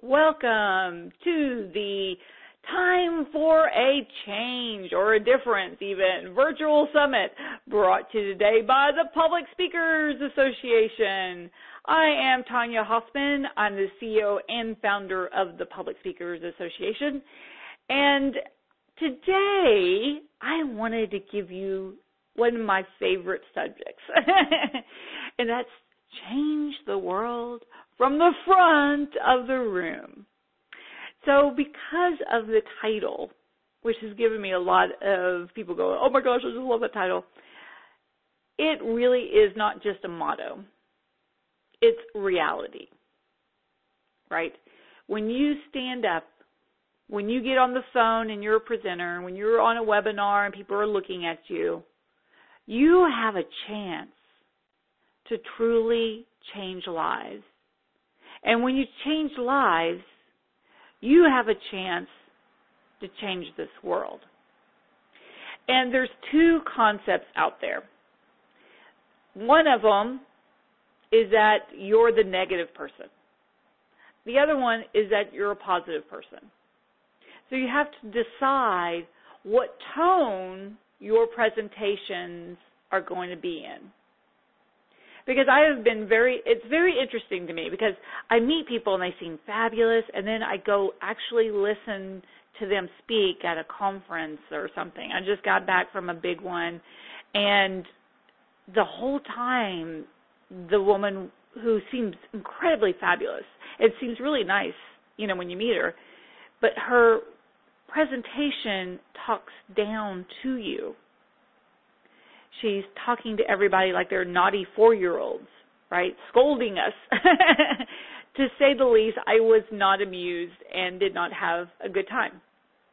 Welcome to the Time for a Change, or a Difference even, virtual summit brought to you today by the Public Speakers Association. I am Tanya Hoffman. I'm the CEO and founder of the Public Speakers Association. And today I wanted to give you one of my favorite subjects, and that's change the world from the front of the room. So because of the title, which has given me a lot of people go, oh my gosh, I just love that title, it really is not just a motto. It's reality, right? When you stand up, when you get on the phone and you're a presenter, when you're on a webinar and people are looking at you, you have a chance to truly change lives. And when you change lives, you have a chance to change this world. And there's two concepts out there. One of them is that you're the negative person. The other one is that you're a positive person. So you have to decide what tone your presentations are going to be in. Because it's very interesting to me because I meet people and they seem fabulous, and then I go actually listen to them speak at a conference or something. I just got back from a big one, and the whole time the woman who seems incredibly fabulous, it seems really nice, when you meet her, but her presentation talks down to you. She's talking to everybody like they're naughty 4-year-olds, right? Scolding us. To say the least, I was not amused and did not have a good time.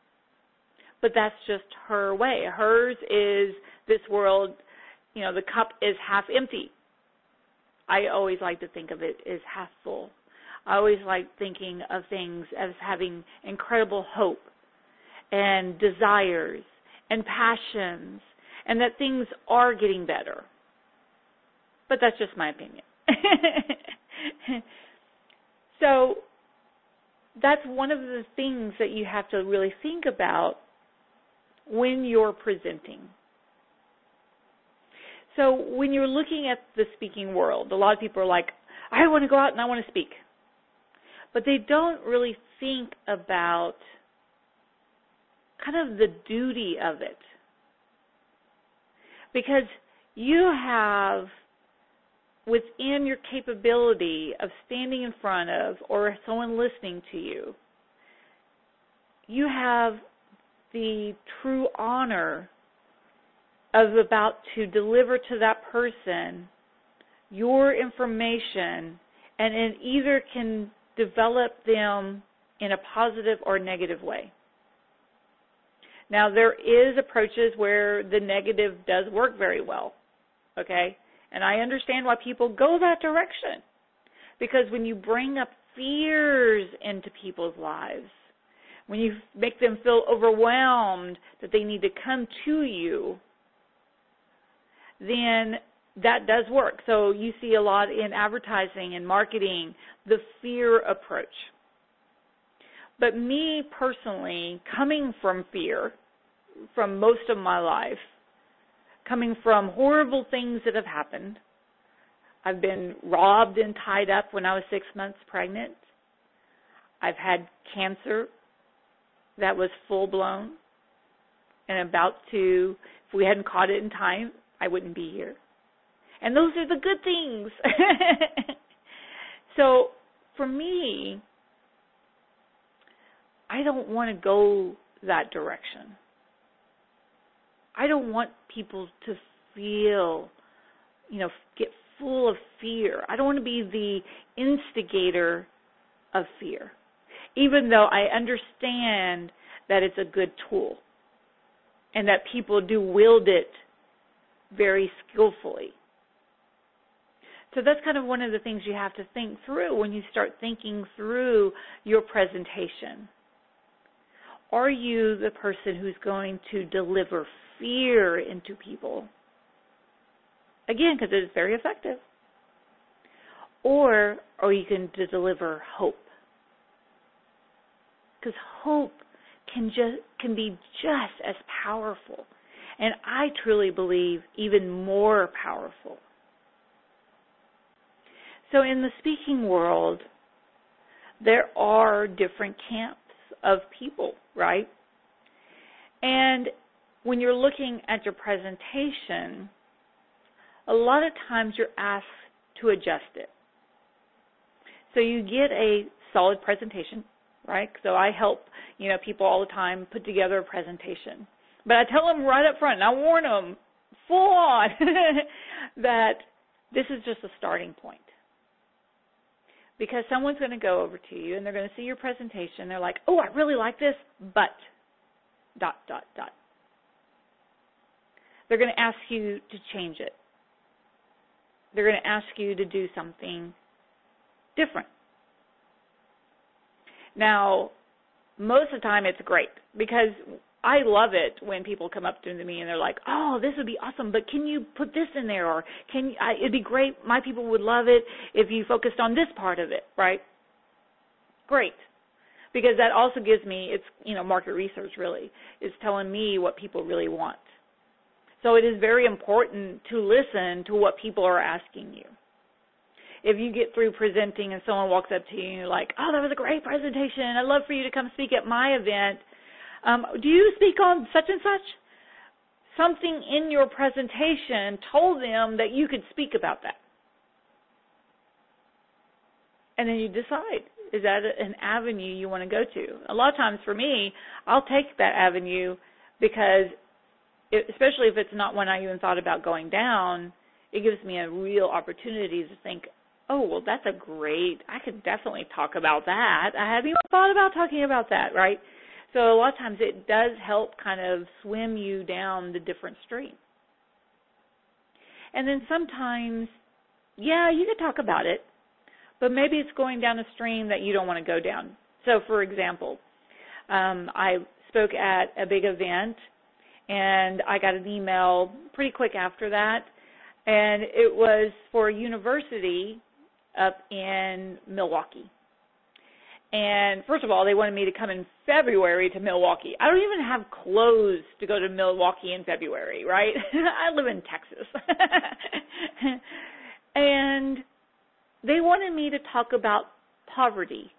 But that's just her way. Hers is this world, the cup is half empty. I always like to think of it as half full. I always like thinking of things as having incredible hope and desires and passions, and that things are getting better. But that's just my opinion. So that's one of the things that you have to really think about when you're presenting. So when you're looking at the speaking world, a lot of people are like, I want to go out and I want to speak. But they don't really think about kind of the duty of it. Because you have, within your capability of standing in front of or someone listening to you, you have the true honor of about to deliver to that person your information, and it either can develop them in a positive or negative way. Now, there is approaches where the negative does work very well, okay? And I understand why people go that direction. Because when you bring up fears into people's lives, when you make them feel overwhelmed that they need to come to you, then that does work. So you see a lot in advertising and marketing, the fear approach. But me personally, coming from fear, from most of my life, coming from horrible things that have happened, I've been robbed and tied up when I was 6 months pregnant. I've had cancer that was full-blown and about to, if we hadn't caught it in time, I wouldn't be here. And those are the good things. So for me, I don't want to go that direction. I don't want people to feel, get full of fear. I don't want to be the instigator of fear, even though I understand that it's a good tool and that people do wield it very skillfully. So that's kind of one of the things you have to think through when you start thinking through your presentation. Are you the person who's going to deliver fear into people? Again, because it is very effective. Or are you going to deliver hope? because hope can be just as powerful, and I truly believe even more powerful. So in the speaking world, there are different camps of people, right? And when you're looking at your presentation, a lot of times you're asked to adjust it. So you get a solid presentation, right? So I help, people all the time put together a presentation. But I tell them right up front, and I warn them full on that this is just a starting point. Because someone's going to go over to you and they're going to see your presentation. They're like, oh, I really like this, but ... They're going to ask you to change it. They're going to ask you to do something different. Now, most of the time it's great because I love it when people come up to me and they're like, oh, this would be awesome, but can you put this in there? Or it'd be great. My people would love it if you focused on this part of it, right? Great. Because that also gives me, it's, market research really, is telling me what people really want. So it is very important to listen to what people are asking you. If you get through presenting and someone walks up to you and you're like, oh, that was a great presentation. I'd love for you to come speak at my event. Do you speak on such and such? Something in your presentation told them that you could speak about that. And then you decide, is that an avenue you want to go to? A lot of times for me, I'll take that avenue because, especially if it's not one I even thought about going down, it gives me a real opportunity to think, oh, well, that's I could definitely talk about that. I hadn't even thought about talking about that, right? So a lot of times it does help kind of swim you down the different stream. And then sometimes, you could talk about it, but maybe it's going down a stream that you don't want to go down. So, for example, I spoke at a big event, and I got an email pretty quick after that, and it was for a university up in Milwaukee. And first of all, they wanted me to come in February to Milwaukee. I don't even have clothes to go to Milwaukee in February, right? I live in Texas. And they wanted me to talk about poverty.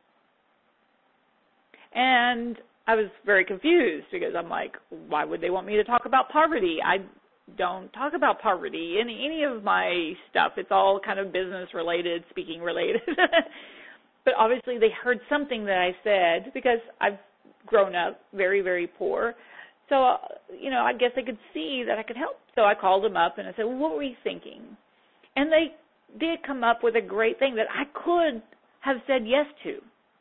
And I was very confused because I'm like, why would they want me to talk about poverty? I don't talk about poverty in any of my stuff. It's all kind of business related, speaking related. But obviously they heard something that I said because I've grown up very, very poor. So, I guess they could see that I could help. So I called them up and I said, well, what were you thinking? And they did come up with a great thing that I could have said yes to.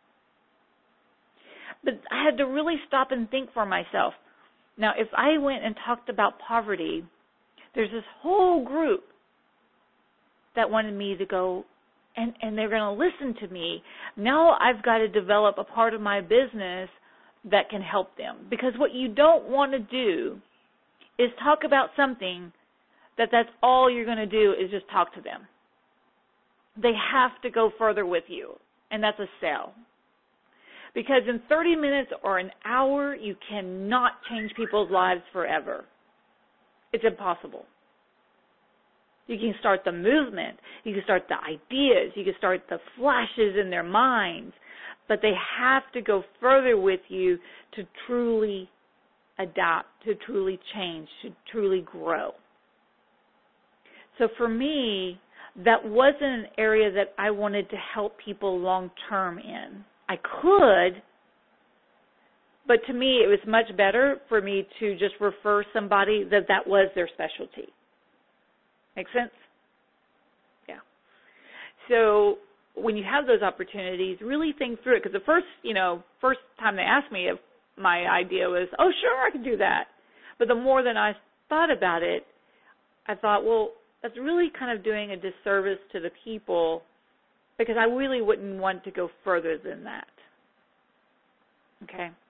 But I had to really stop and think for myself. Now, if I went and talked about poverty, there's this whole group that wanted me to go, and they're going to listen to me. Now I've got to develop a part of my business that can help them. Because what you don't want to do is talk about something that's all you're going to do is just talk to them. They have to go further with you, and that's a sell. Because in 30 minutes or an hour, you cannot change people's lives forever. It's impossible. You can start the movement. You can start the ideas. You can start the flashes in their minds. But they have to go further with you to truly adapt, to truly change, to truly grow. So for me, that wasn't an area that I wanted to help people long term in. I could, but to me it was much better for me to just refer somebody that was their specialty. Make sense? Yeah. So when you have those opportunities, really think through it. Because the first time they asked me, if my idea was, oh, sure, I can do that. But the more that I thought about it, I thought, well, that's really kind of doing a disservice to the people because I really wouldn't want to go further than that. Okay?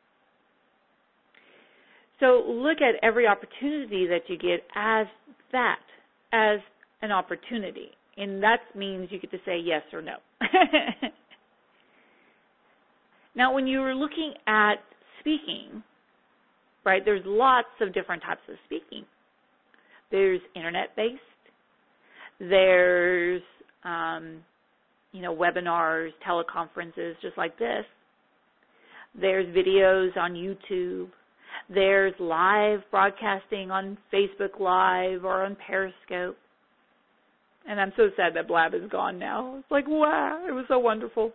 So look at every opportunity that you get as that, as an opportunity. And that means you get to say yes or no. Now, when you're looking at speaking, right, there's lots of different types of speaking. There's internet-based. There's, webinars, teleconferences, just like this. There's videos on YouTube. There's live broadcasting on Facebook Live or on Periscope. And I'm so sad that Blab is gone now. It's like, wow, it was so wonderful.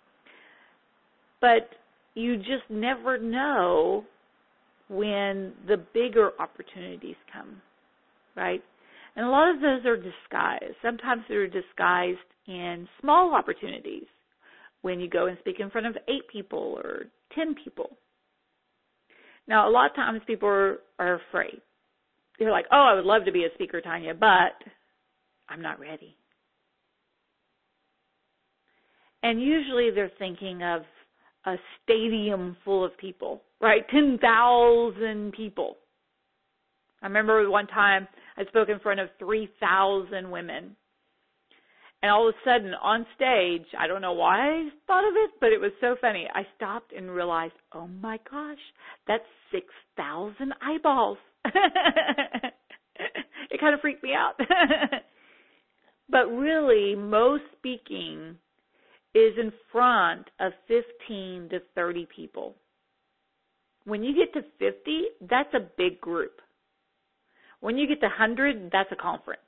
But you just never know when the bigger opportunities come, right? And a lot of those are disguised. Sometimes they're disguised in small opportunities when you go and speak in front of 8 people or 10 people. Now, a lot of times people are afraid. They're like, oh, I would love to be a speaker, Tanya, but I'm not ready. And usually they're thinking of a stadium full of people, right? 10,000 people. I remember one time I spoke in front of 3,000 women. And all of a sudden on stage, I don't know why I thought of it, but it was so funny. I stopped and realized, oh my gosh, that's 6,000 eyeballs. It kind of freaked me out. But really, most speaking is in front of 15 to 30 people. When you get to 50, that's a big group. When you get to 100, that's a conference.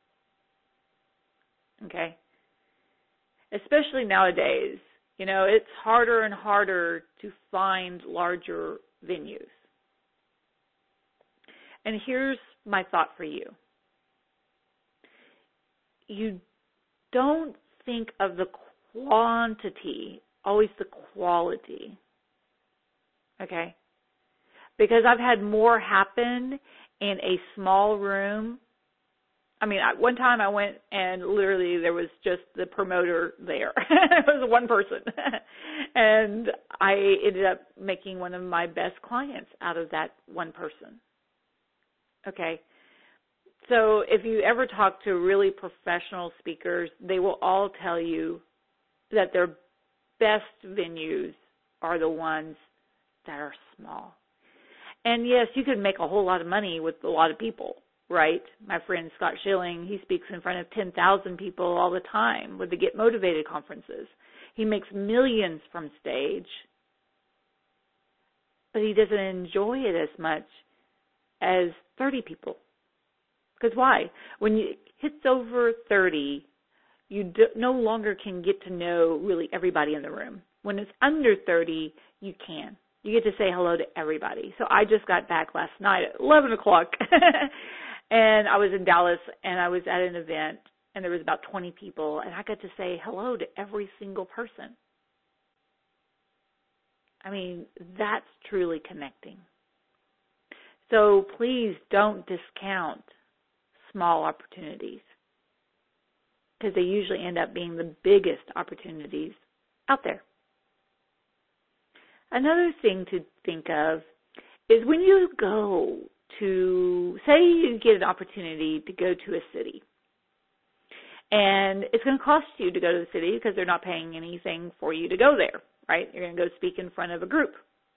Okay? Especially nowadays, it's harder and harder to find larger venues. And here's my thought for you. You don't think of the quantity, always the quality. Okay? Because I've had more happen in a small room. I mean, one time I went and literally there was just the promoter there. It was one person. And I ended up making one of my best clients out of that one person. Okay. So if you ever talk to really professional speakers, they will all tell you that their best venues are the ones that are small. And yes, you can make a whole lot of money with a lot of people, right? My friend Scott Schilling, he speaks in front of 10,000 people all the time with the Get Motivated conferences. He makes millions from stage, but he doesn't enjoy it as much as 30 people. Because why? When it hits over 30, you no longer can get to know really everybody in the room. When it's under 30, you can. You get to say hello to everybody. So I just got back last night at 11 o'clock, and I was in Dallas, and I was at an event, and there was about 20 people, and I got to say hello to every single person. I mean, that's truly connecting. So please don't discount small opportunities, because they usually end up being the biggest opportunities out there. Another thing to think of is when you go to, say you get an opportunity to go to a city, and it's going to cost you to go to the city because they're not paying anything for you to go there, right? You're going to go speak in front of a group.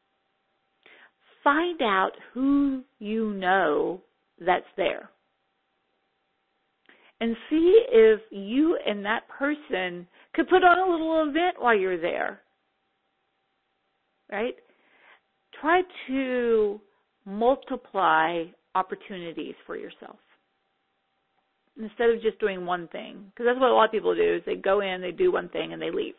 Find out who you know that's there. And see if you and that person could put on a little event while you're there. Right? Try to multiply opportunities for yourself instead of just doing one thing. Because that's what a lot of people do, is they go in, they do one thing, and they leave.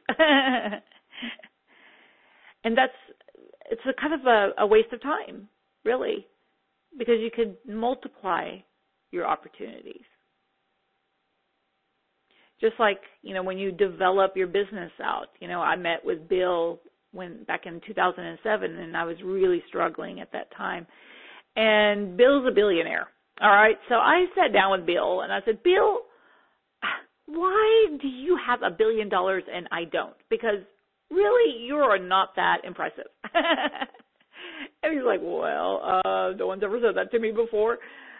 And it's a kind of a waste of time, really, because you could multiply your opportunities. Just like, when you develop your business out. I met with Bill back in 2007, and I was really struggling at that time. And Bill's a billionaire, all right? So I sat down with Bill, and I said, Bill, why do you have $1 billion and I don't? Because really, you are not that impressive. And he's like, well, no one's ever said that to me before.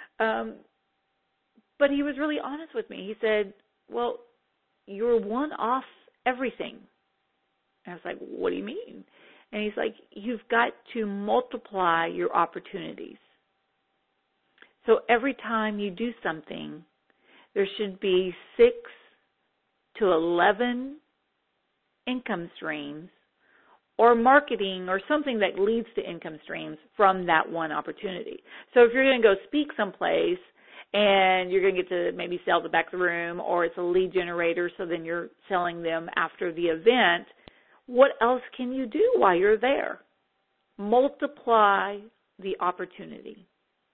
But he was really honest with me. He said, well, you're one off everything. And I was like, what do you mean? And he's like, you've got to multiply your opportunities. So every time you do something, there should be 6 to 11 income streams or marketing or something that leads to income streams from that one opportunity. So if you're going to go speak someplace and you're going to get to maybe sell the back of the room, or it's a lead generator, so then you're selling them after the event, what else can you do while you're there? Multiply the opportunity.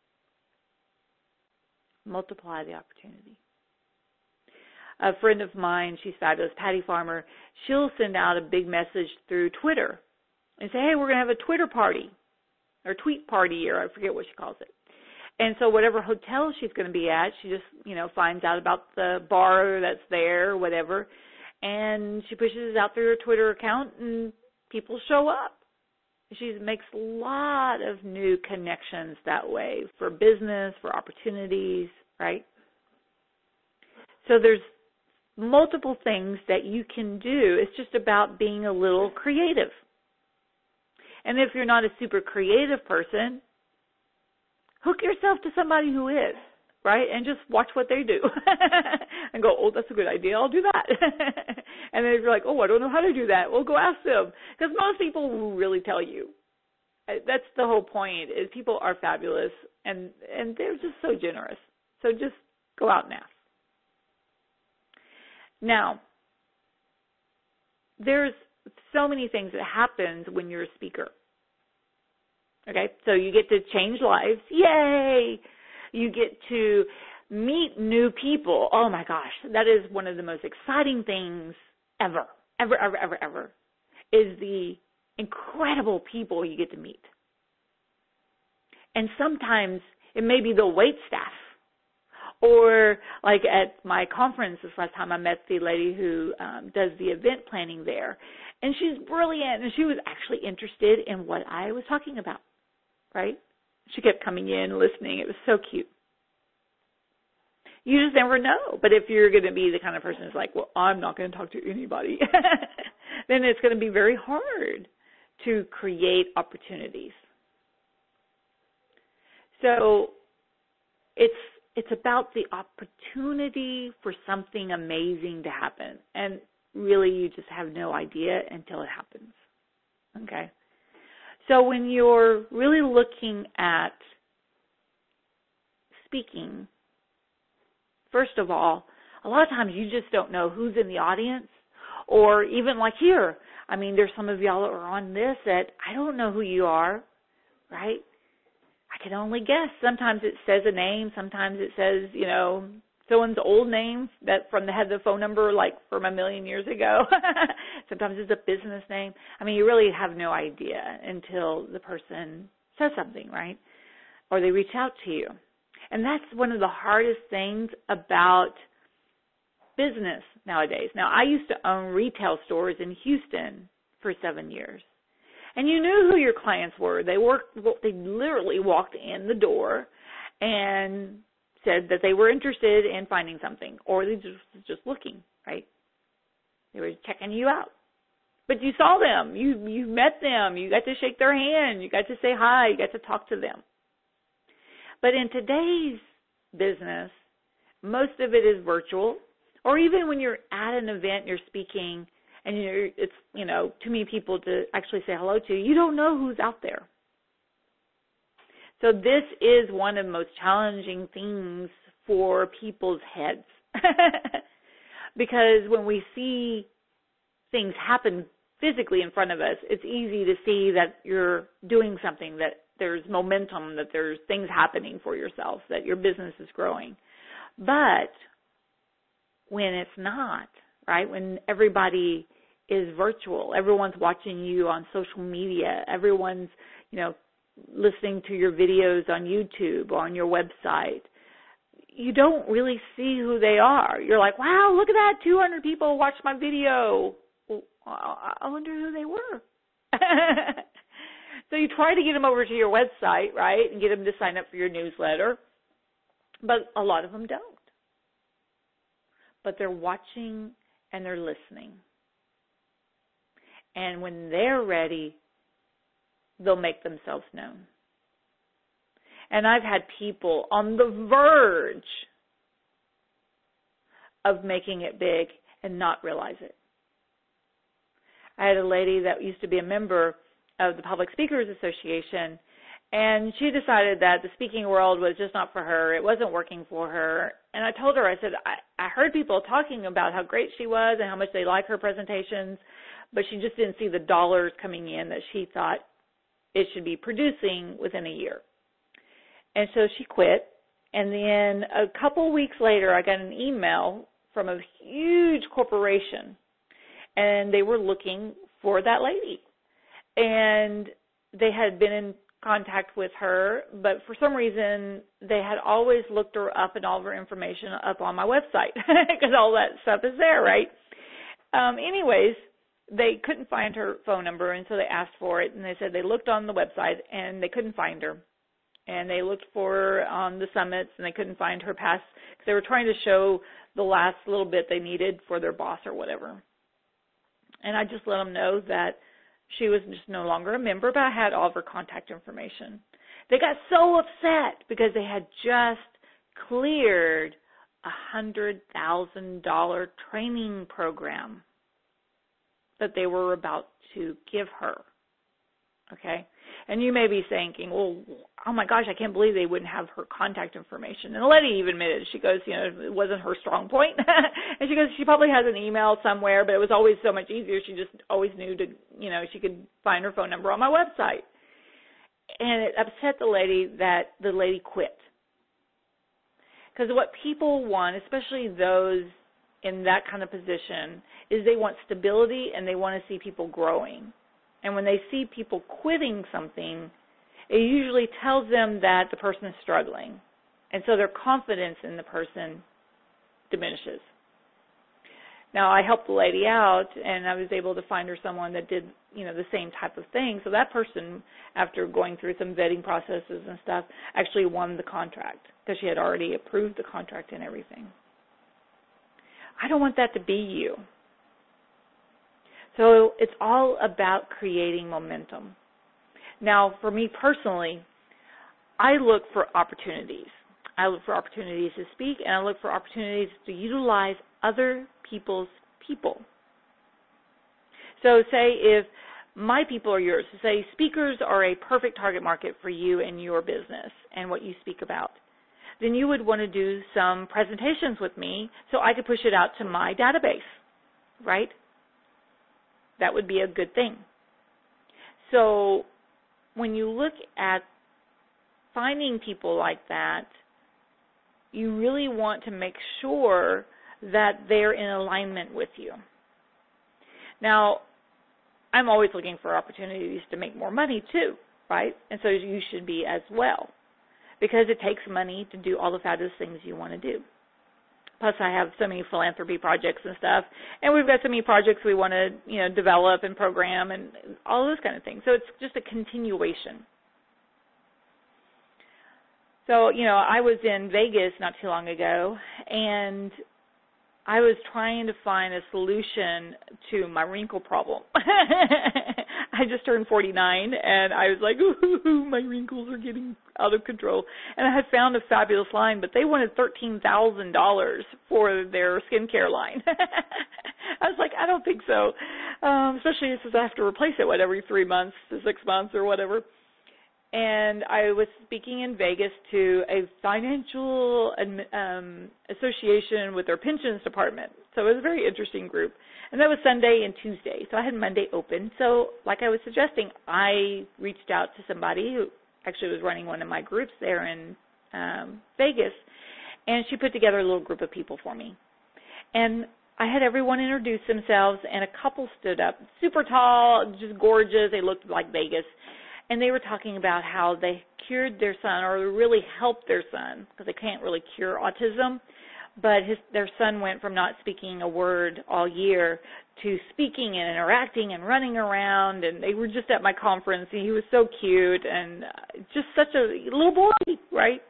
Multiply the opportunity. A friend of mine, she's fabulous, Patty Farmer, she'll send out a big message through Twitter and say, hey, we're going to have a Twitter party or tweet party, or I forget what she calls it. And so whatever hotel she's going to be at, she just, finds out about the bar that's there or whatever, and she pushes it out through her Twitter account, and people show up. She makes a lot of new connections that way for business, for opportunities, right? So there's multiple things that you can do. It's just about being a little creative. And if you're not a super creative person, hook yourself to somebody who is, right? And just watch what they do and go, oh, that's a good idea. I'll do that. And then if you're like, oh, I don't know how to do that, well, go ask them. Because most people will really tell you. That's the whole point, is people are fabulous, and they're just so generous. So just go out and ask. Now, there's so many things that happens when you're a speaker. Okay, so you get to change lives. Yay! You get to meet new people. Oh my gosh, that is one of the most exciting things ever, is the incredible people you get to meet. And sometimes it may be the wait staff. Or like at my conference this last time, I met the lady who does the event planning there. And she's brilliant, and she was actually interested in what I was talking about, right? She kept coming in, listening. It was so cute. You just never know. But if you're going to be the kind of person who's like, well, I'm not going to talk to anybody, then it's going to be very hard to create opportunities. So it's about the opportunity for something amazing to happen. And really, you just have no idea until it happens. Okay? So when you're really looking at speaking, first of all, a lot of times you just don't know who's in the audience. Or even like here, I mean, there's some of y'all that are on this that I don't know who you are, right? I can only guess. Sometimes it says a name. Sometimes it says, someone's old name that from the head of the phone number, like from a million years ago. Sometimes it's a business name. I mean, you really have no idea until the person says something, right? Or they reach out to you. And that's one of the hardest things about business nowadays. Now, I used to own retail stores in Houston for 7 years. And you knew who your clients were. They literally walked in the door and said that they were interested in finding something, or they just looking, right? They were checking you out. But you saw them. You met them. You got to shake their hand. You got to say hi. You got to talk to them. But in today's business, most of it is virtual, or even when you're at an event, you're speaking, and it's too many people to actually say hello to, you don't know who's out there. So this is one of the most challenging things for people's heads. Because when we see things happen physically in front of us, it's easy to see that you're doing something, that there's momentum, that there's things happening for yourself, that your business is growing. But when it's not, right, when everybody is virtual, everyone's watching you on social media, everyone's, listening to your videos on YouTube or on your website, you don't really see who they are. You're like, wow, look at that, 200 people watched my video. Well, I wonder who they were. So you try to get them over to your website, right, and get them to sign up for your newsletter, but a lot of them don't. But they're watching and they're listening. And when they're ready, they'll make themselves known. And I've had people on the verge of making it big and not realize it. I had a lady that used to be a member of the Public Speakers Association, and she decided that the speaking world was just not for her. It wasn't working for her. And I told her, I said, I heard people talking about how great she was and how much they like her presentations, but she just didn't see the dollars coming in that she thought it should be producing within a year. And so she quit. And then a couple weeks later, I got an email from a huge corporation, and they were looking for that lady. And they had been in contact with her, but for some reason, they had always looked her up and all of her information up on my website because all that stuff is there, right? Anyways, they couldn't find her phone number, and so they asked for it, and they said they looked on the website, and they couldn't find her. And they looked for her on the summits, and they couldn't find her past, because they were trying to show the last little bit they needed for their boss or whatever. And I just let them know that she was just no longer a member, but I had all of her contact information. They got so upset because they had just cleared a $100,000 training program that they were about to give her. Okay? And you may be thinking, well, oh my gosh, I can't believe they wouldn't have her contact information. And the lady even admitted, she goes, it wasn't her strong point. And she goes, she probably has an email somewhere, but it was always so much easier. She just always knew to, she could find her phone number on my website. And it upset the lady that the lady quit. Because what people want, especially those in that kind of position, is they want stability and they want to see people growing. And when they see people quitting something, it usually tells them that the person is struggling. And so their confidence in the person diminishes. Now, I helped the lady out, and I was able to find her someone that did, the same type of thing. So that person, after going through some vetting processes and stuff, actually won the contract because she had already approved the contract and everything. I don't want that to be you. So it's all about creating momentum. Now, for me personally, I look for opportunities. I look for opportunities to speak, and I look for opportunities to utilize other people's people. So say if my people are yours, say speakers are a perfect target market for you and your business and what you speak about, then you would want to do some presentations with me so I could push it out to my database, right? That would be a good thing. So when you look at finding people like that, you really want to make sure that they're in alignment with you. Now, I'm always looking for opportunities to make more money too, right? And so you should be as well, because it takes money to do all the fabulous things you want to do. Plus, I have so many philanthropy projects and stuff, and we've got so many projects we want to, develop and program and all those kind of things. So it's just a continuation. So, I was in Vegas not too long ago, and I was trying to find a solution to my wrinkle problem. I just turned 49, and I was like, ooh, my wrinkles are getting out of control. And I had found a fabulous line, but they wanted $13,000 for their skincare line. I was like, I don't think so, especially since I have to replace it, every 3 months to 6 months or whatever. And I was speaking in Vegas to a financial association with their pensions department. So it was a very interesting group. And that was Sunday and Tuesday. So I had Monday open. So like I was suggesting, I reached out to somebody who actually was running one of my groups there in Vegas. And she put together a little group of people for me. And I had everyone introduce themselves, and a couple stood up, super tall, just gorgeous. They looked like Vegas. And they were talking about how they cured their son, or really helped their son, because they can't really cure autism. But their son went from not speaking a word all year to speaking and interacting and running around. And they were just at my conference, and he was so cute and just such a little boy, right?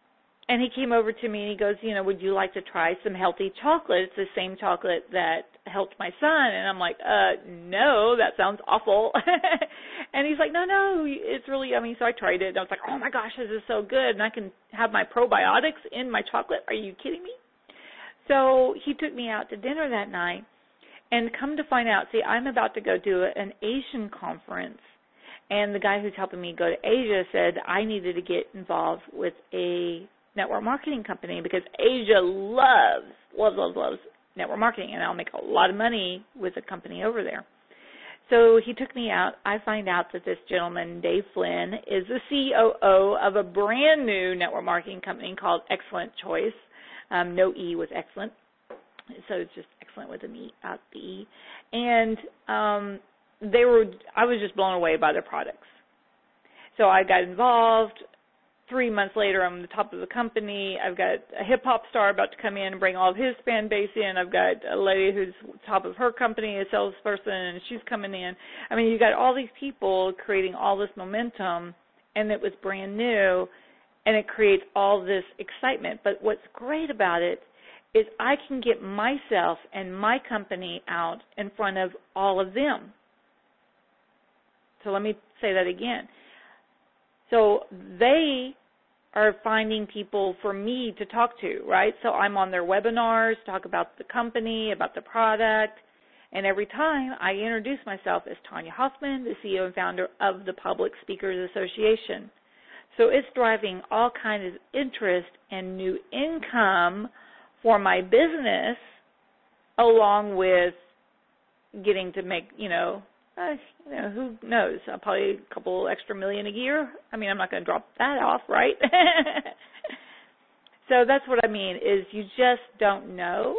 And he came over to me and he goes, would you like to try some healthy chocolate? It's the same chocolate that helped my son. And I'm like, no, that sounds awful. And he's like, no, it's really yummy. So I tried it. And I was like, oh my gosh, this is so good. And I can have my probiotics in my chocolate. Are you kidding me? So he took me out to dinner that night. And come to find out, see, I'm about to go do an Asian conference. And the guy who's helping me go to Asia said I needed to get involved with a network marketing company because Asia loves network marketing, and I'll make a lot of money with a company over there. So he took me out. I find out that this gentleman, Dave Flynn, is the COO of a brand new network marketing company called Excellent Choice. No E with excellent. So it's just excellent with an E, out the E. And I was just blown away by their products. So I got involved. 3 months later, I'm the top of the company. I've got a hip-hop star about to come in and bring all of his fan base in. I've got a lady who's top of her company, a salesperson, and she's coming in. I mean, you got all these people creating all this momentum, and it was brand new, and it creates all this excitement. But what's great about it is I can get myself and my company out in front of all of them. So let me say that again. So they are finding people for me to talk to, right? So I'm on their webinars, talk about the company, about the product, and every time I introduce myself as Tanya Hoffman, the CEO and founder of the Public Speakers Association. So it's driving all kinds of interest and new income for my business, along with getting to make, who knows, probably a couple extra million a year. I mean, I'm not going to drop that off, right? So that's what I mean, is you just don't know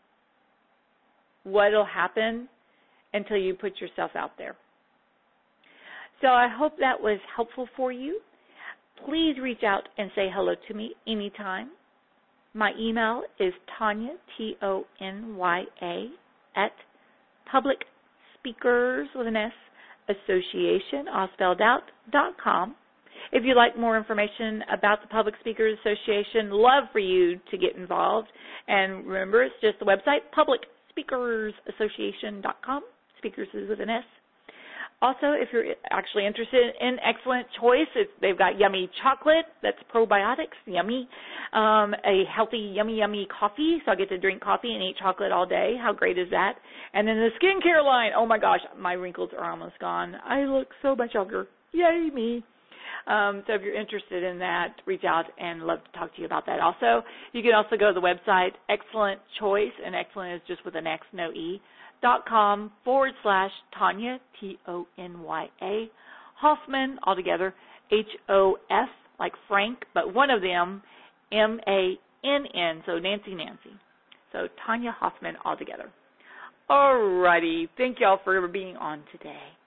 what will happen until you put yourself out there. So I hope that was helpful for you. Please reach out and say hello to me anytime. My email is Tonya, Tonya, at Public Speakers with an S, Association, all spelled out, .com. If you'd like more information about the Public Speakers Association, love for you to get involved. And remember, it's just the website, publicspeakersassociation.com. Speakers is with an S. Also, if you're actually interested in Excellent Choice, they've got yummy chocolate, that's probiotics, yummy, a healthy, yummy coffee, so I get to drink coffee and eat chocolate all day. How great is that? And then the skincare line, oh my gosh, my wrinkles are almost gone. I look so much younger. Yay, me. So if you're interested in that, reach out and love to talk to you about that. Also, you can also go to the website, Excellent Choice, and excellent is just with an X, no E, .com/Tonya, Tonya, Hoffman, altogether, HOF, like Frank, but one of them, MANN, so Nancy. So Tanya Hoffman, altogether. All righty. Thank y'all for being on today.